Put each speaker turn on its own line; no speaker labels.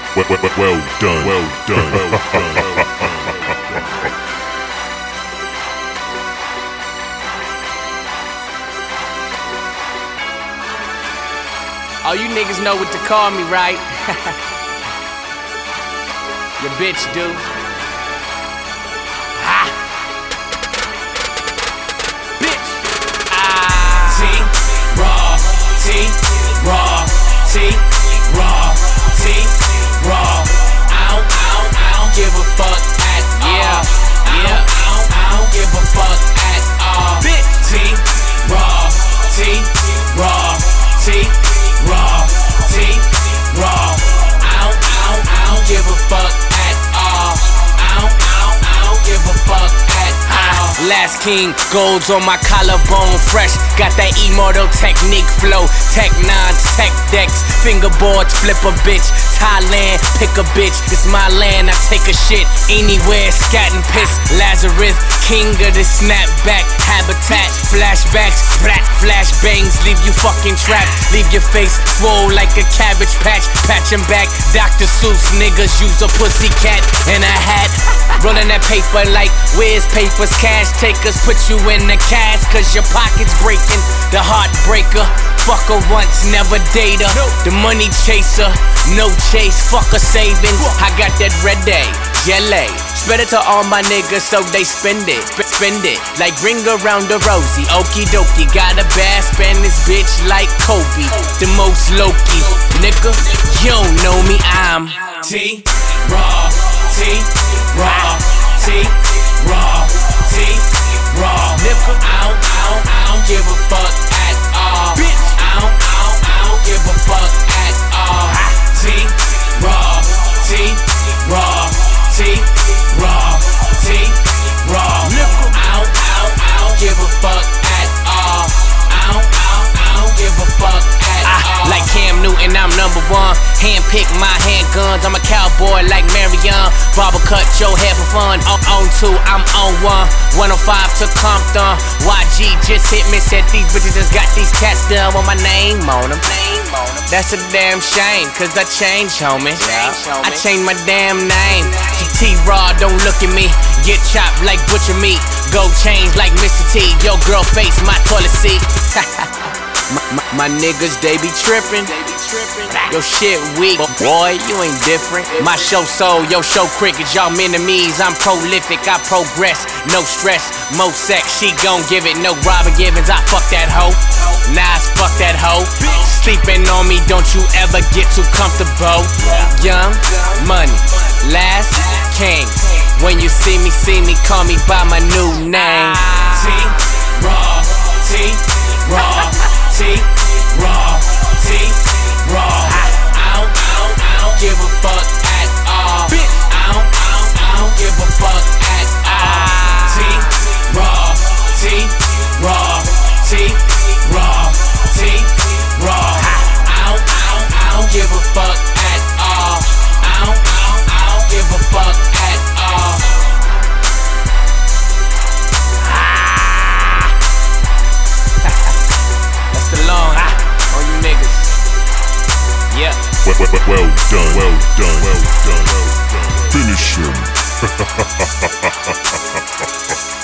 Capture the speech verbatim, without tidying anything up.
Well, well, well, well done. Well done. Well done. Well done.
Oh, you niggas know what to call me, right? Your bitch do. Ha! Bitch! Ah!
T, raw, T, raw, T, raw, T, raw. I don't, I don't, I don't give a fuck at all.
Yeah,
I
yeah.
don't, I don't, I don't give a fuck at all.
Bitch!
T, raw, T, raw, T, raw, T, raw. I don't, I don't, I don't give a fuck at all. I don't, I don't, I don't give a fuck at all.
Last king, golds on my collarbone, fresh. Got that immortal technique flow. Tech nines, tech decks, fingerboards, flip a bitch. Thailand, pick a bitch. It's my land, I take a shit anywhere, scat and piss. Lazarus, king of the snapback habitat. Flashbacks, flat flash bangs, leave you fucking trapped. Leave your face swole like a cabbage patch. Patching back, Doctor Seuss niggas use a pussy cat and a hat. Rolling that paper like where's papers, cash takers, put you in the cast cause your pocket's breaking. The heartbreaker, fuck her once, never date her. The money chaser, no chase, fuck her savings. I got that red day, jelly. Spread it to all my niggas so they spend it, sp- spend it. Like ring around the rosy, okie dokie. Got a bad Spanish bitch like Kobe, the most Loki. Nigga, you don't know me, I'm
T, raw, T, raw, T, raw, T, raw.
Nigga.
I don't, I don't, I don't give a fuck at all.
Bitch.
I don't, I don't, I don't give a fuck at all. T, raw, T, raw, T, raw, T, raw.
Nigga.
I don't, I don't, I don't give a fuck at all. I don't, I don't, I don't give a fuck at
I,
all.
like Cam Newton, I'm number one. Handpick my handguns, I'm a cowboy like Marion. Barber cut your hair for fun. On, on two, I'm on one. one oh five to Compton. Y G just hit me, said these bitches just got these tats done with my name on them. That's a damn shame, cause I changed, homie. I changed my damn name to T-Raw, don't look at me. Get chopped like butcher meat. Go change like Mister T. Yo girl face my toilet seat. my, my, my niggas, they be trippin'. Yo shit weak, boy, you ain't different. My show soul, yo show crickets, y'all enemies. I'm prolific, I progress, no stress, mo sex. She gon' give it, no Robin Givens. I fuck that hoe, Nas fuck that hoe. Sleeping on me, don't you ever get too comfortable. Young money, last king. When you see me, see me, call me by my new name.
T, raw, T, raw, T, raw, T, raw. I don't, I don't, I don't give a fuck at all. I don't, I don't, I don't give a fuck at all. T, raw, T, raw, T, raw, T, raw. I don't, I don't, I don't give a fuck at all. I don't, I don't, I don't give a fuck at all.
That's the long ah, on you niggas. Yeah.
Well, well, well, well done. Well done. Well done. Well done. Finish him.